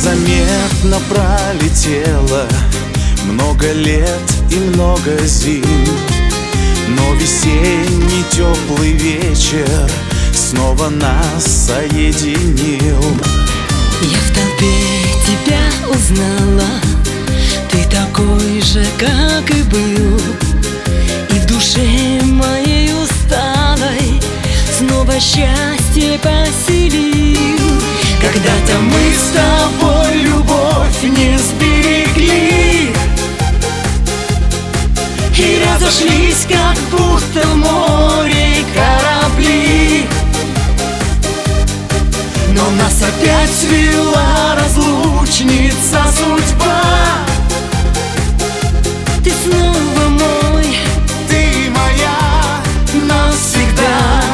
Незаметно пролетело много лет и много зим, но весенний теплый вечер снова нас соединил. Я в толпе тебя узнала, ты такой же, как и был, и в душе моей усталой снова счастье поселил. Когда-то мы с тобой любовь не сберегли и разошлись, как будто в море корабли. Но нас опять свела разлучница судьба. Ты снова мой, Ты моя навсегда.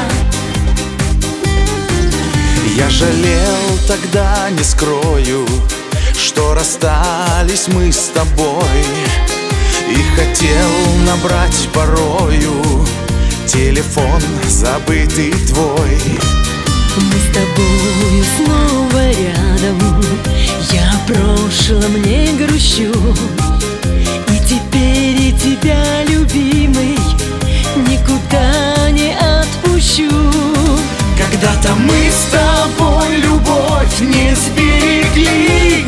Я жалел тогда, не скрою, что расстались мы с тобой, и хотел набрать порою телефон забытый твой. Мы с тобою снова рядом, я о прошлом не грущу, и теперь и тебя, любимый, никуда не отпущу. Когда-то мы с тобой любовь не сберегли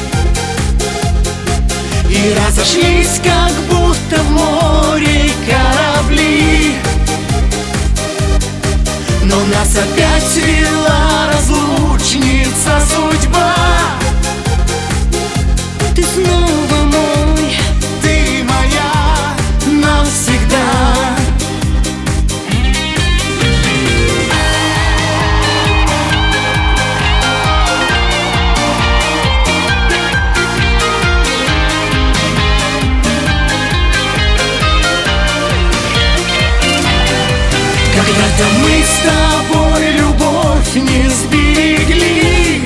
и разошлись, как будто в море корабли. Но нас опять свела разлучница судьба. Ты снова мой, Ты моя навсегда. Когда-то мы с тобой любовь не сберегли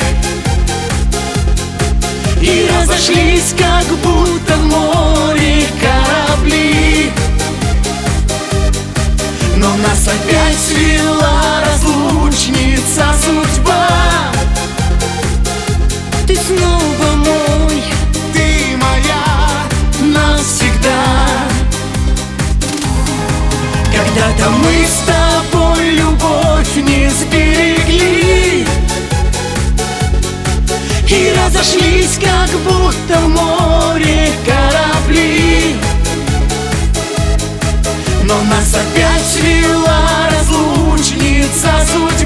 и разошлись, как будто в море корабли. Но нас опять свела разлучница судьба. Ты снова мой, Ты моя навсегда. Когда-то мы с тобой любовь не сберегли и разошлись, как будто в море корабли. Но нас опять свела разлучница судьба.